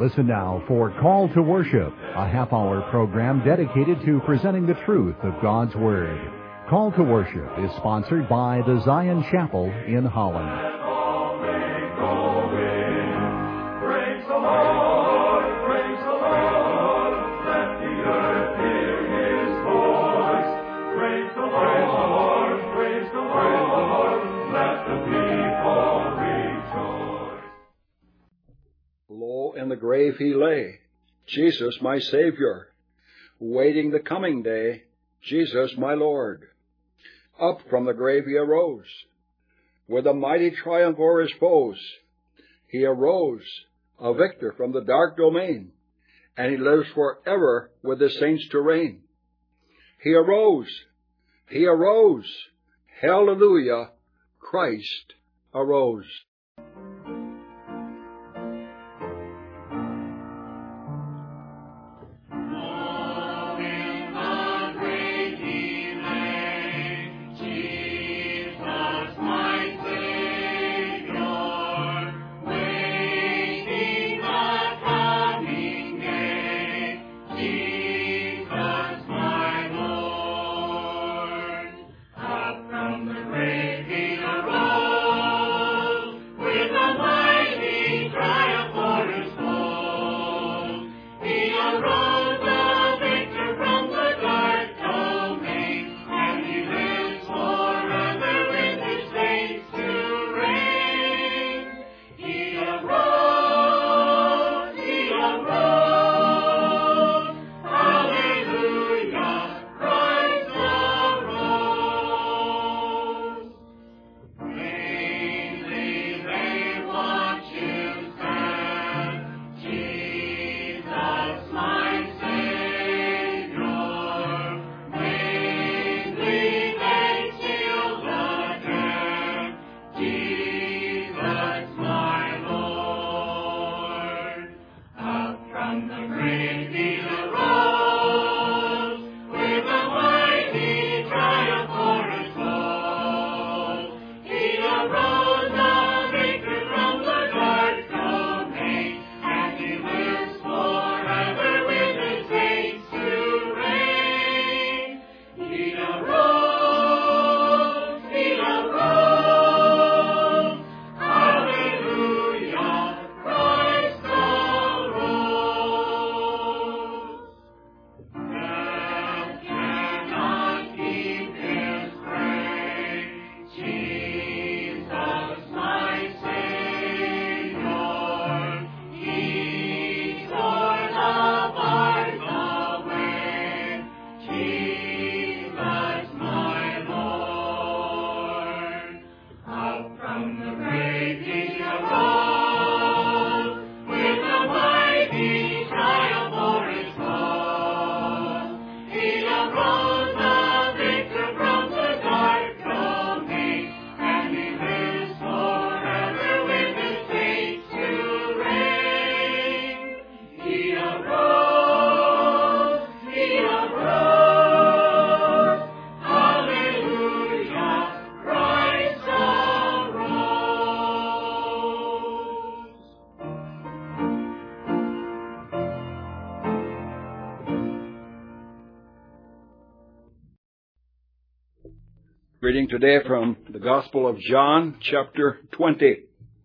Listen now for Call to Worship, a half-hour program dedicated to presenting the truth of God's Word. Call to Worship is sponsored by the Zion Chapel in Holland. In the grave he lay, Jesus my Savior, waiting the coming day, Jesus my Lord. Up from the grave he arose, with a mighty triumph o'er his foes. He arose, a victor from the dark domain, and he lives forever with the saints to reign. He arose, hallelujah, Christ arose. Reading today from the Gospel of John, chapter 20.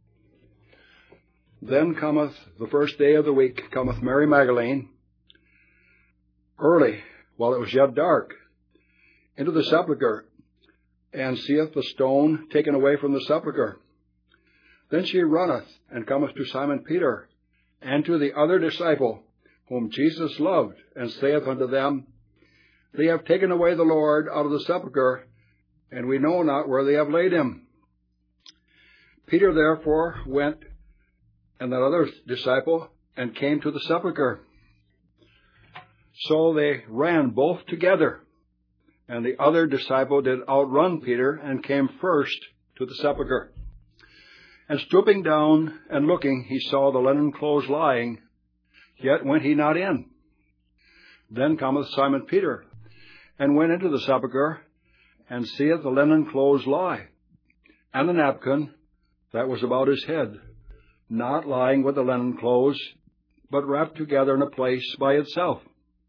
Then cometh the first day of the week, cometh Mary Magdalene, early, while it was yet dark, into the sepulchre, and seeth the stone taken away from the sepulchre. Then she runneth, and cometh to Simon Peter, and to the other disciple, whom Jesus loved, and saith unto them, They have taken away the Lord out of the sepulchre, and we know not where they have laid him. Peter therefore went, and that other disciple, and came to the sepulchre. So they ran both together, and the other disciple did outrun Peter, and came first to the sepulchre. And stooping down and looking, he saw the linen clothes lying, yet went he not in. Then cometh Simon Peter, and went into the sepulchre, and seeth the linen clothes lie, and the napkin that was about his head, not lying with the linen clothes, but wrapped together in a place by itself.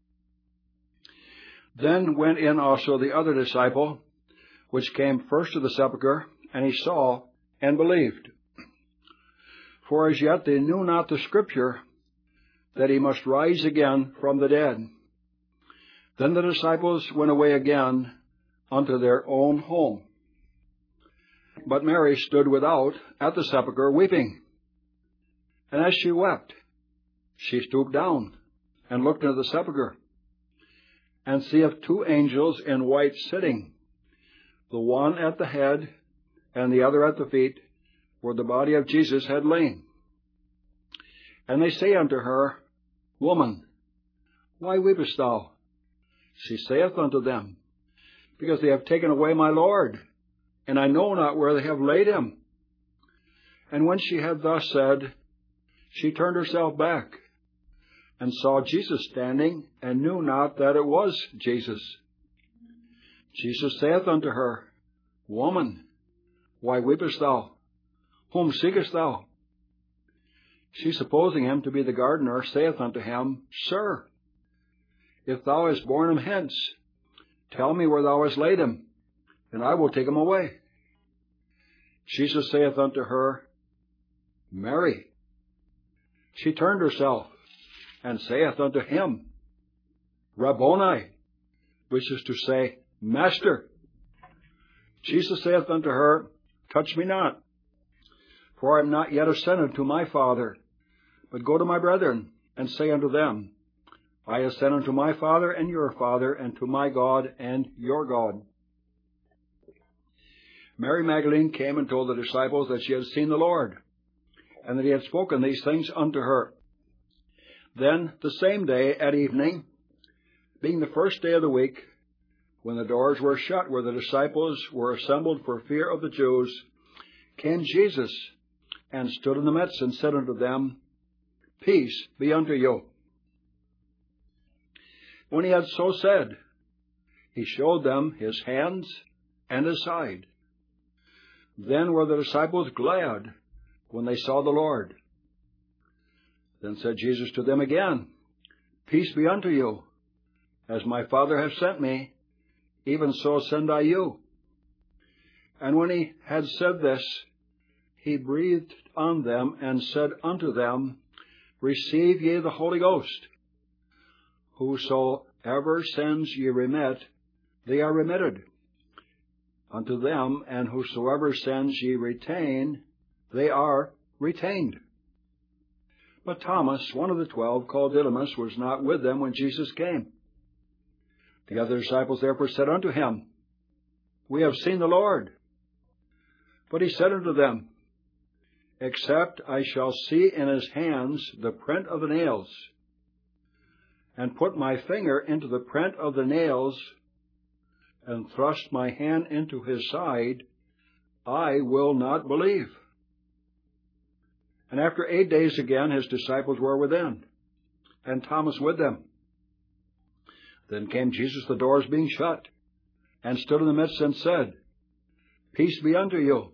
Then went in also the other disciple, which came first to the sepulchre, and he saw and believed. For as yet they knew not the Scripture, that he must rise again from the dead. Then the disciples went away again unto their own home. But Mary stood without at the sepulchre weeping. And as she wept, she stooped down and looked into the sepulchre, and seeth two angels in white sitting, the one at the head and the other at the feet, where the body of Jesus had lain. And they say unto her, Woman, why weepest thou? She saith unto them, Because they have taken away my Lord, and I know not where they have laid him. And when she had thus said, she turned herself back, and saw Jesus standing, and knew not that it was Jesus. Jesus saith unto her, Woman, why weepest thou? Whom seekest thou? She, supposing him to be the gardener, saith unto him, Sir, if thou hast borne him hence, tell me where thou hast laid him, and I will take him away. Jesus saith unto her, Mary. She turned herself, and saith unto him, Rabboni, which is to say, Master. Jesus saith unto her, Touch me not, for I am not yet ascended to my Father, but go to my brethren, and say unto them, I ascend unto my Father and your Father, and to my God and your God. Mary Magdalene came and told the disciples that she had seen the Lord, and that he had spoken these things unto her. Then the same day at evening, being the first day of the week, when the doors were shut where the disciples were assembled for fear of the Jews, came Jesus, and stood in the midst, and said unto them, Peace be unto you. When he had so said, he showed them his hands and his side. Then were the disciples glad when they saw the Lord. Then said Jesus to them again, Peace be unto you. As my Father hath sent me, even so send I you. And when he had said this, he breathed on them, and said unto them, Receive ye the Holy Ghost. Whosoever sins ye remit, they are remitted unto them, and whosoever sins ye retain, they are retained. But Thomas, one of the 12, called Didymus, was not with them when Jesus came. The other disciples therefore said unto him, We have seen the Lord. But he said unto them, Except I shall see in his hands the print of the nails, and put my finger into the print of the nails, and thrust my hand into his side, I will not believe. And after 8 days again his disciples were within, and Thomas with them. Then came Jesus, the doors being shut, and stood in the midst, and said, Peace be unto you.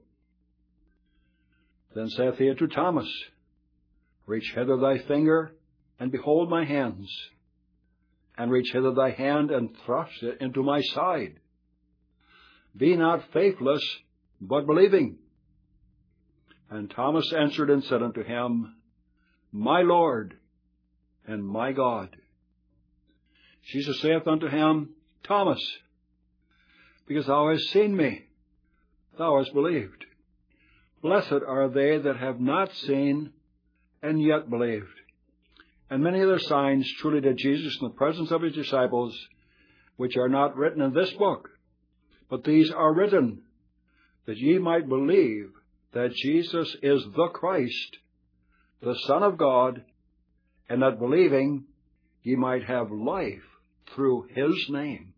Then saith he unto Thomas, Reach hither thy finger, and behold my hands, and reach hither thy hand, and thrust it into my side. Be not faithless, but believing. And Thomas answered and said unto him, My Lord and my God. Jesus saith unto him, Thomas, because thou hast seen me, thou hast believed. Blessed are they that have not seen, and yet believed. And many other signs truly did Jesus in the presence of his disciples, which are not written in this book, but these are written, that ye might believe that Jesus is the Christ, the Son of God, and that believing ye might have life through his name.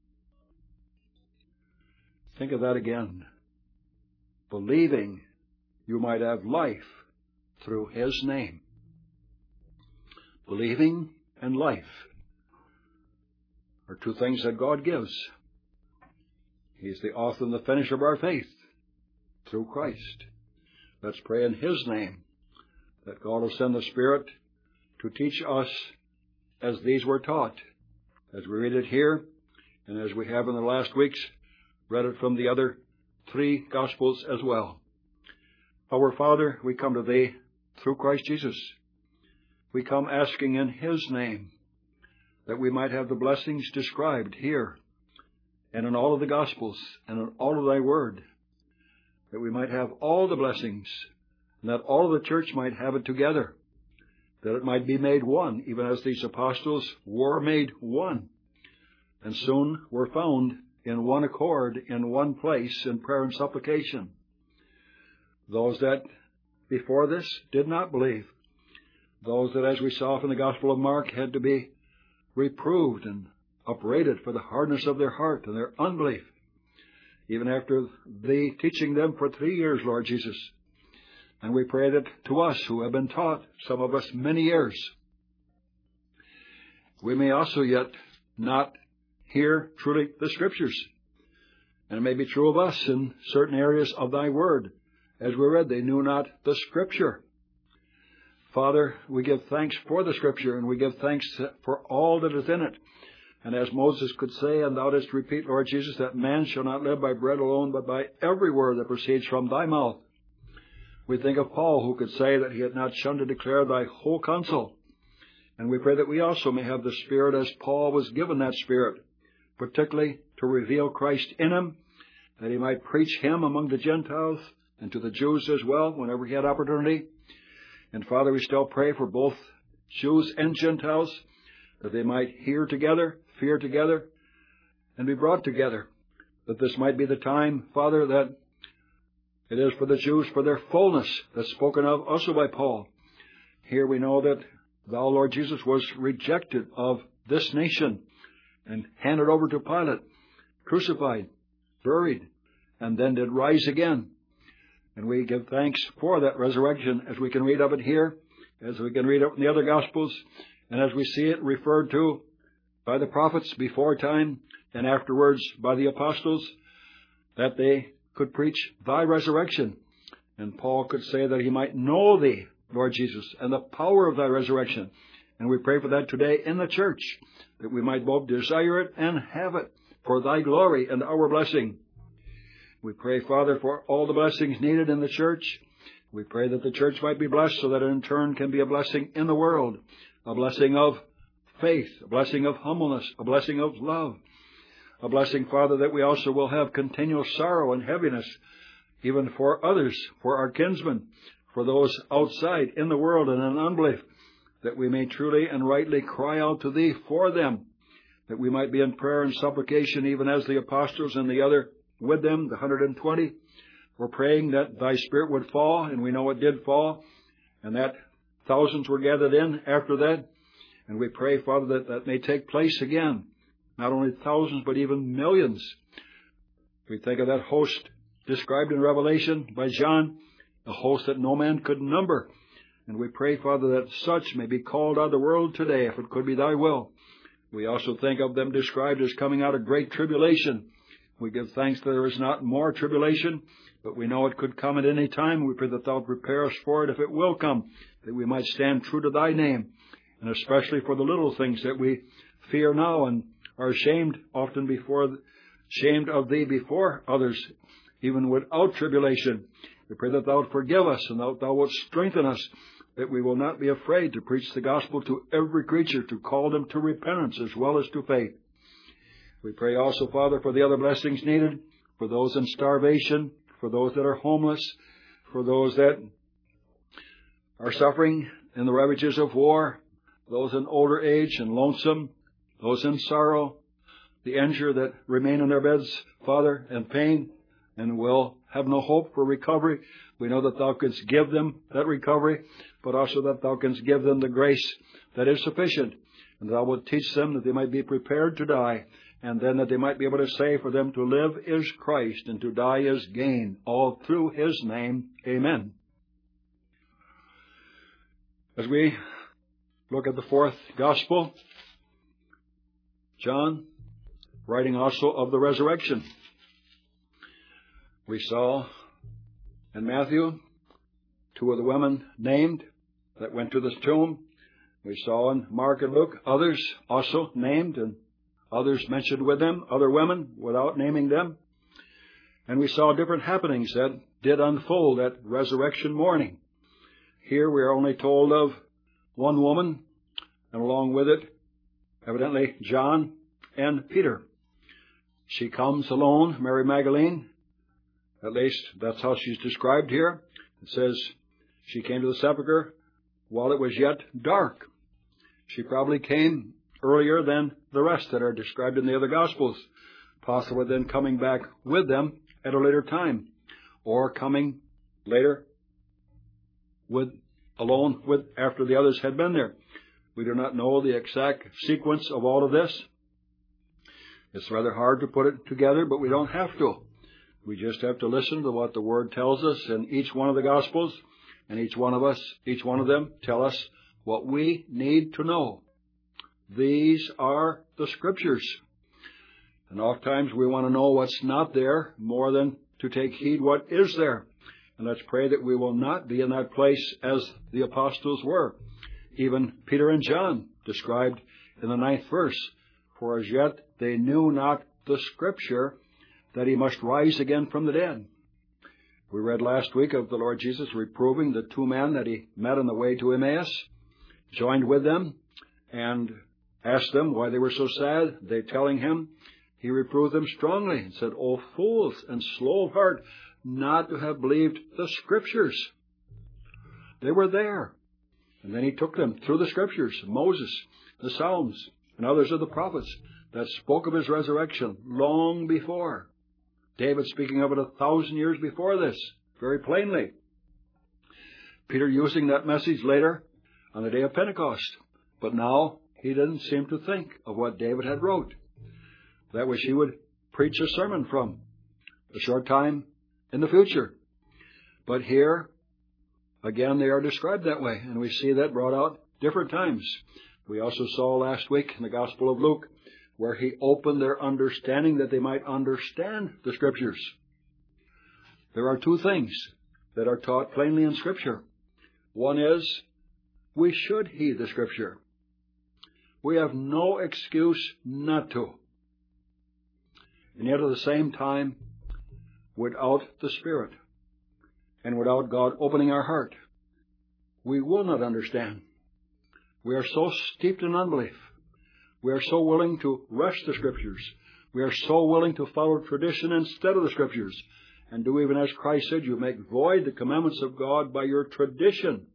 Think of that again. Believing you might have life through his name. Believing and life are two things that God gives. He's the author and the finisher of our faith through Christ. Let's pray in his name that God will send the Spirit to teach us as these were taught, as we read it here, and as we have in the last weeks read it from the other 3 Gospels as well. Our Father, we come to Thee through Christ Jesus. We come asking in His name that we might have the blessings described here and in all of the Gospels and in all of Thy Word, that we might have all the blessings and that all of the church might have it together, that it might be made one, even as these apostles were made one, and soon were found in one accord, in one place, in prayer and supplication. Those that before this did not believe, those that, as we saw from the Gospel of Mark, had to be reproved and upbraided for the hardness of their heart and their unbelief, even after Thee teaching them for 3 years, Lord Jesus. And we pray that to us who have been taught, some of us many years, we may also yet not hear truly the Scriptures. And it may be true of us in certain areas of Thy Word. As we read, they knew not the Scripture. Father, we give thanks for the Scripture, and we give thanks for all that is in it. And as Moses could say, and Thou didst repeat, Lord Jesus, that man shall not live by bread alone, but by every word that proceeds from Thy mouth. We think of Paul, who could say that he had not shunned to declare Thy whole counsel. And we pray that we also may have the Spirit as Paul was given that Spirit, particularly to reveal Christ in him, that he might preach Him among the Gentiles and to the Jews as well, whenever he had opportunity. And Father, we still pray for both Jews and Gentiles, that they might hear together, fear together, and be brought together, that this might be the time, Father, that it is for the Jews for their fullness that's spoken of also by Paul. Here we know that Thou, Lord Jesus, was rejected of this nation and handed over to Pilate, crucified, buried, and then did rise again. And we give thanks for that resurrection as we can read of it here, as we can read it in the other Gospels, and as we see it referred to by the prophets before time and afterwards by the apostles, that they could preach Thy resurrection. And Paul could say that he might know Thee, Lord Jesus, and the power of Thy resurrection. And we pray for that today in the church, that we might both desire it and have it for Thy glory and our blessing. We pray, Father, for all the blessings needed in the church. We pray that the church might be blessed so that it in turn can be a blessing in the world, a blessing of faith, a blessing of humbleness, a blessing of love, a blessing, Father, that we also will have continual sorrow and heaviness, even for others, for our kinsmen, for those outside in the world and in unbelief, that we may truly and rightly cry out to Thee for them, that we might be in prayer and supplication, even as the apostles and the other with them, the 120, were praying that Thy Spirit would fall, and we know it did fall, and that thousands were gathered in after that. And we pray, Father, that that may take place again, not only thousands, but even millions. We think of that host described in Revelation by John, a host that no man could number. And we pray, Father, that such may be called out of the world today, if it could be Thy will. We also think of them described as coming out of great tribulation. We give thanks that there is not more tribulation, but we know it could come at any time. We pray that Thou prepare us for it if it will come, that we might stand true to Thy name, and especially for the little things that we fear now and are ashamed often ashamed of Thee before others, even without tribulation. We pray that Thou would forgive us and that Thou would strengthen us, that we will not be afraid to preach the gospel to every creature, to call them to repentance as well as to faith. We pray also, Father, for the other blessings needed, for those in starvation, for those that are homeless, for those that are suffering in the ravages of war, those in older age and lonesome, those in sorrow, the injured that remain in their beds, Father, in pain, and will have no hope for recovery. We know that Thou canst give them that recovery, but also that Thou canst give them the grace that is sufficient, and Thou wilt teach them that they might be prepared to die, and then that they might be able to say, for them to live is Christ, and to die is gain, all through His name. Amen. As we look at the fourth Gospel, John, writing also of the resurrection. We saw in Matthew 2 of the women named that went to the tomb, We saw in Mark and Luke others also named and others mentioned with them, other women without naming them. And we saw different happenings that did unfold at resurrection morning. Here we are only told of one woman, and along with it, evidently, John and Peter. She comes alone, Mary Magdalene. At least that's how she's described here. It says she came to the sepulchre while it was yet dark. She probably came earlier than the rest that are described in the other Gospels, possibly then coming back with them at a later time, or coming later alone after the others had been there. We do not know the exact sequence of all of this. It's rather hard to put it together, but we don't have to. We just have to listen to what the Word tells us in each one of the Gospels, and each one of them tell us what we need to know. These are the Scriptures. And oftentimes we want to know what's not there more than to take heed what is there. And let's pray that we will not be in that place as the apostles were. Even Peter and John described in the 9th verse, for as yet they knew not the Scripture that he must rise again from the dead. We read last week of the Lord Jesus reproving the two men that he met on the way to Emmaus, joined with them, and asked them why they were so sad. They telling him, he reproved them strongly and said, O fools and slow of heart, not to have believed the Scriptures. They were there. And then he took them through the Scriptures, Moses, the Psalms, and others of the prophets that spoke of his resurrection long before. David speaking of it 1,000 years before this, very plainly. Peter using that message later on the day of Pentecost. But now he didn't seem to think of what David had wrote, that which he would preach a sermon from a short time in the future. But here, again, they are described that way, and we see that brought out different times. We also saw last week in the Gospel of Luke where he opened their understanding that they might understand the Scriptures. There are two things that are taught plainly in Scripture. One is, we should heed the Scripture. We have no excuse not to. And yet at the same time, without the Spirit and without God opening our heart, we will not understand. We are so steeped in unbelief. We are so willing to rush the Scriptures. We are so willing to follow tradition instead of the Scriptures. And do even as Christ said, you make void the commandments of God by your tradition.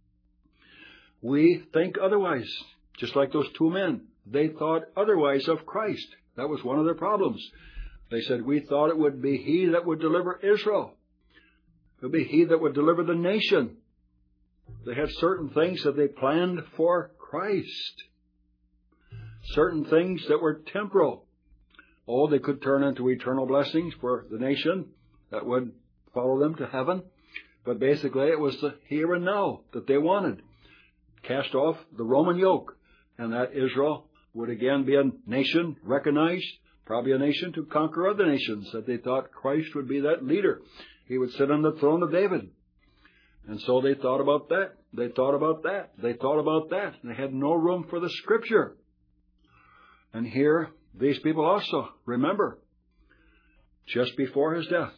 We think otherwise. Just like those two men. They thought otherwise of Christ. That was one of their problems. They said, we thought it would be He that would deliver Israel. It would be He that would deliver the nation. They had certain things that they planned for Christ. Certain things that were temporal. Oh, they could turn into eternal blessings for the nation that would follow them to heaven. But basically it was the here and now that they wanted. Cast off the Roman yoke. And that Israel would again be a nation recognized, probably a nation to conquer other nations, that they thought Christ would be that leader. He would sit on the throne of David. And so they thought about that. They thought about that. They thought about that. They had no room for the Scripture. And here, these people also, remember, just before his death,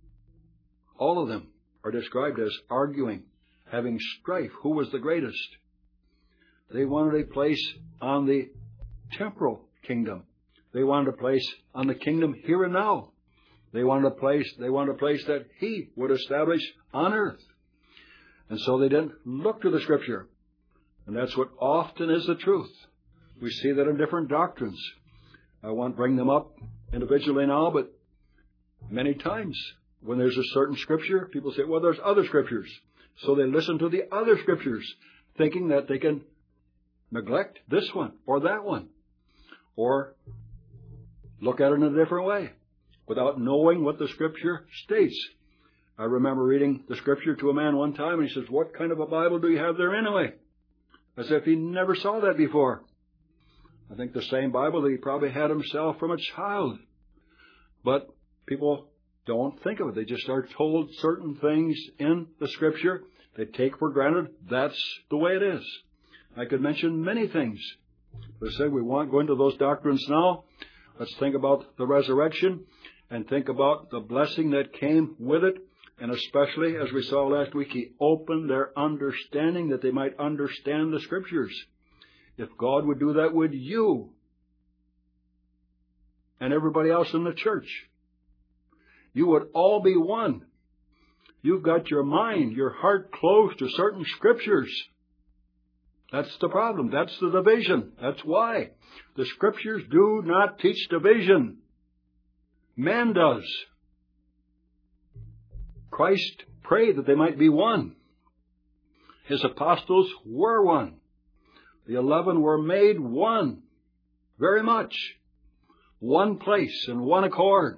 all of them are described as arguing, having strife. Who was the greatest? They wanted a place on the temporal kingdom. They wanted a place on the kingdom here and now. They wanted a place that He would establish on earth. And so they didn't look to the Scripture. And that's what often is the truth. We see that in different doctrines. I won't bring them up individually now, but many times when there's a certain Scripture, people say, well, there's other Scriptures. So they listen to the other Scriptures, thinking that they can neglect this one or that one, or look at it in a different way without knowing what the Scripture states. I remember reading the Scripture to a man one time, and he says, what kind of a Bible do you have there anyway? As if he never saw that before. I think the same Bible that he probably had himself from a child. But people don't think of it. They just are told certain things in the Scripture. They take for granted that's the way it is. I could mention many things. But I said we won't go into those doctrines now. Let's think about the resurrection and think about the blessing that came with it. And especially, as we saw last week, He opened their understanding that they might understand the Scriptures. If God would do that with you and everybody else in the church, you would all be one. You've got your mind, your heart closed to certain Scriptures. That's the problem. That's the division. That's why. The Scriptures do not teach division. Man does. Christ prayed that they might be one. His apostles were one. The 11 were made one. Very much. One place and one accord.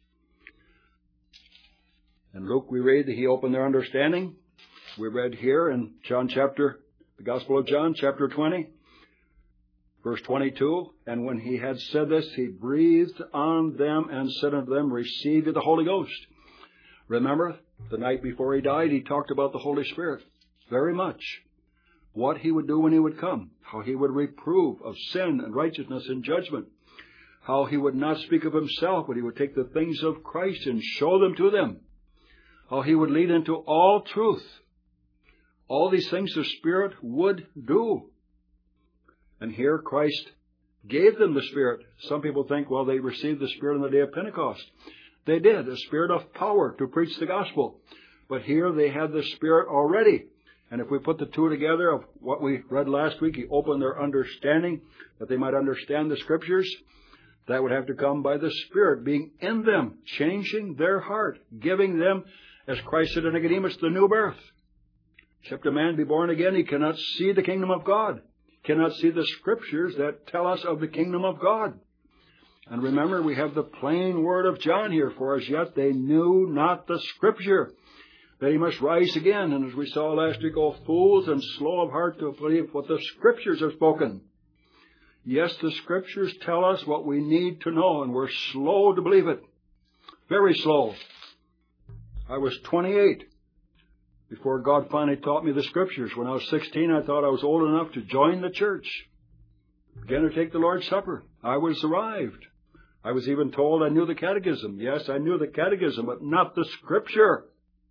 In Luke we read that He opened their understanding. We read here in the Gospel of John, chapter 20, verse 22, and when He had said this, He breathed on them and said unto them, receive the Holy Ghost. Remember, the night before He died, He talked about the Holy Spirit very much. What He would do when He would come. How He would reprove of sin and righteousness and judgment. How He would not speak of Himself, but He would take the things of Christ and show them to them. How He would lead into all truth. All these things the Spirit would do. And here Christ gave them the Spirit. Some people think, well, they received the Spirit on the day of Pentecost. They did, a Spirit of power to preach the gospel. But here they had the Spirit already. And if we put the two together of what we read last week, He opened their understanding that they might understand the Scriptures. That would have to come by the Spirit being in them, changing their heart, giving them, as Christ said to Nicodemus, the new birth. Except a man be born again, he cannot see the kingdom of God. He cannot see the Scriptures that tell us of the kingdom of God. And remember, we have the plain word of John here. For as yet they knew not the Scripture, that He must rise again. And as we saw last week, O fools and slow of heart to believe what the Scriptures have spoken. Yes, the Scriptures tell us what we need to know, and we're slow to believe it. Very slow. I was 28 before God finally taught me the Scriptures. When I was 16, I thought I was old enough to join the church, begin to take the Lord's Supper. I was arrived. I was even told I knew the catechism. Yes, I knew the catechism, but not the Scripture.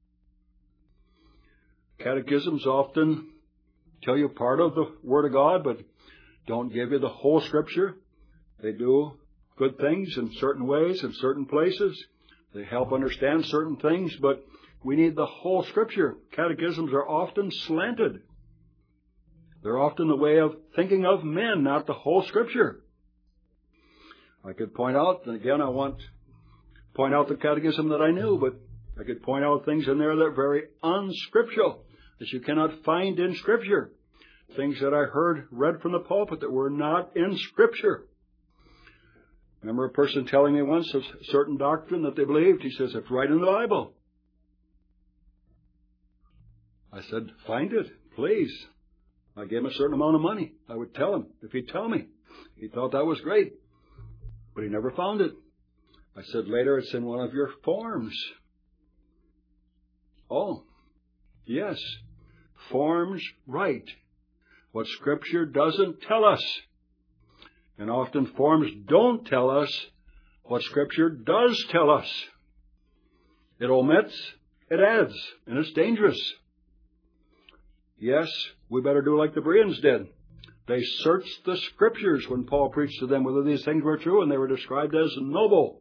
Catechisms often tell you part of the Word of God, but don't give you the whole Scripture. They do good things in certain ways, in certain places. They help understand certain things, but we need the whole Scripture. Catechisms are often slanted. They're often the way of thinking of men, not the whole Scripture. I could point out, and again I want to point out the catechism that I knew, but I could point out things in there that are very unscriptural, that you cannot find in Scripture. Things that I heard read from the pulpit that were not in Scripture. I remember a person telling me once of a certain doctrine that they believed. He says, it's right in the Bible. I said, find it, please. I gave him a certain amount of money. I would tell him if he'd tell me. He thought that was great. But he never found it. I said, later it's in one of your forms. Oh, yes. Forms right. What Scripture doesn't tell us. And often forms don't tell us what Scripture does tell us. It omits, it adds, and it's dangerous. Yes, we better do like the Bereans did. They searched the Scriptures when Paul preached to them whether these things were true, and they were described as noble.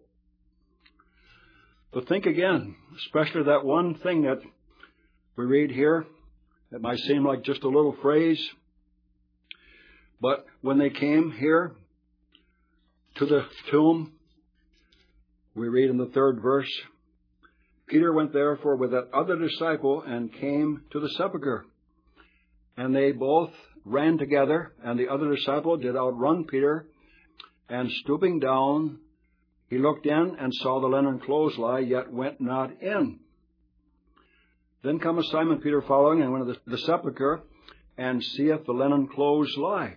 But think again, especially that one thing that we read here. It might seem like just a little phrase, but when they came here to the tomb, we read in the 3rd verse, Peter went therefore with that other disciple and came to the sepulchre. And they both ran together, and the other disciple did outrun Peter, and stooping down, he looked in and saw the linen clothes lie, yet went not in. Then cometh Simon Peter following, and went to the sepulchre, and seeth the linen clothes lie.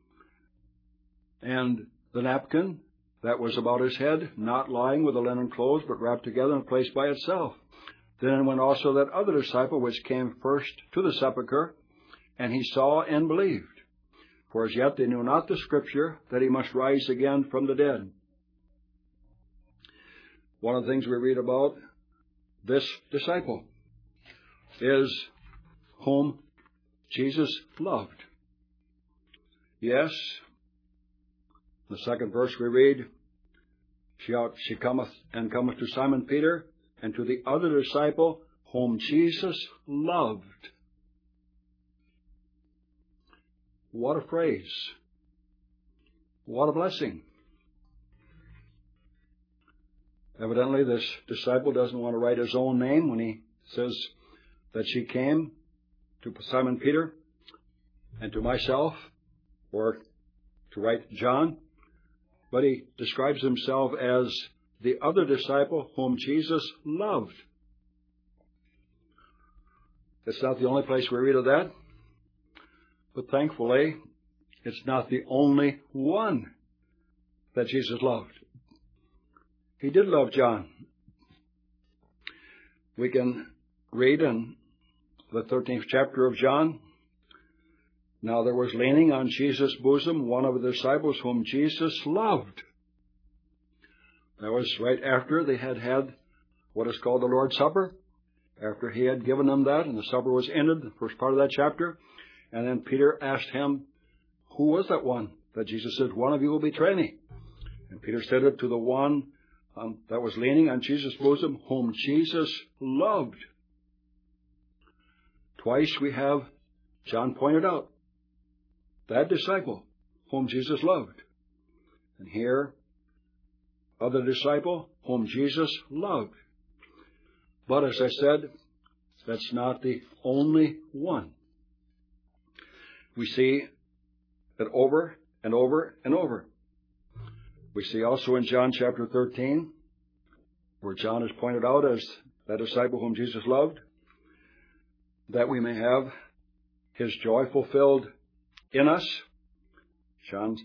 And the napkin that was about his head, not lying with the linen clothes, but wrapped together and placed by itself. Then went also that other disciple which came first to the sepulchre, and he saw and believed. for as yet they knew not the Scripture, that he must rise again from the dead. One of the things we read about this disciple is whom Jesus loved. Yes, the second verse we read, she cometh to Simon Peter, and to the other disciple whom Jesus loved. What a phrase. What a blessing. Evidently, this disciple doesn't want to write his own name when he says that she came to Simon Peter and to myself, or to write John, but he describes himself as the other disciple whom Jesus loved. It's not the only place we read of that, but thankfully, it's not the only one that Jesus loved. He did love John. We can read in the 13th chapter of John, now there was leaning on Jesus' bosom one of the disciples whom Jesus loved. That was right after they had what is called the Lord's Supper, after he had given them that, and the supper was ended, the first part of that chapter. And then Peter asked him, who was that one? That Jesus said, one of you will betray me. And Peter said it to the one that was leaning on Jesus' bosom, whom Jesus loved. Twice we have, John pointed out, that disciple whom Jesus loved. And here, other disciple whom Jesus loved. But as I said, that's not the only one. We see that over and over and over. We see also in John chapter 13, where John is pointed out as that disciple whom Jesus loved, that we may have his joy fulfilled in us. John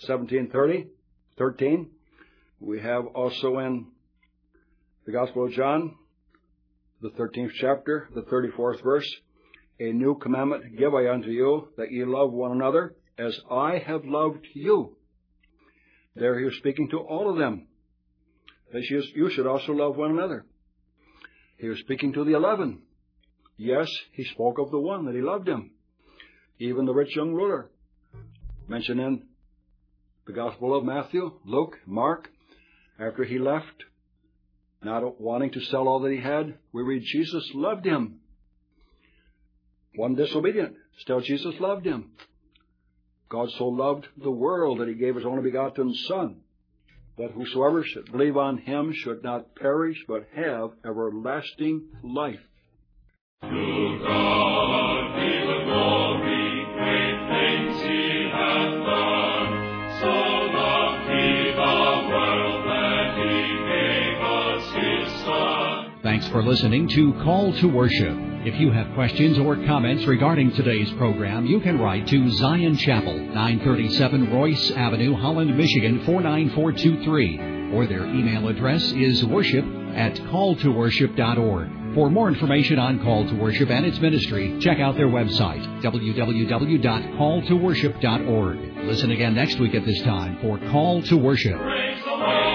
17:13. We have also in the Gospel of John, the 13th chapter, the 34th verse, a new commandment give I unto you, that ye love one another, as I have loved you. There he was speaking to all of them, that you should also love one another. He was speaking to the 11. Yes, he spoke of the one, that he loved him. Even the rich young ruler, mentioned in the Gospel of Matthew, Luke, Mark, after he left, not wanting to sell all that he had, we read Jesus loved him. One disobedient, still Jesus loved him. God so loved the world that he gave his only begotten Son, that whosoever should believe on him should not perish, but have everlasting life. To God be the glory, great things he hath done. So loved he the world that he gave us his Son. Thanks for listening to Call to Worship. If you have questions or comments regarding today's program, you can write to Zion Chapel, 937 Royce Avenue, Holland, Michigan, 49423. Or their email address is worship@calltoworship.org. For more information on Call to Worship and its ministry, check out their website, www.calltoworship.org. Listen again next week at this time for Call to Worship. Praise the Lord.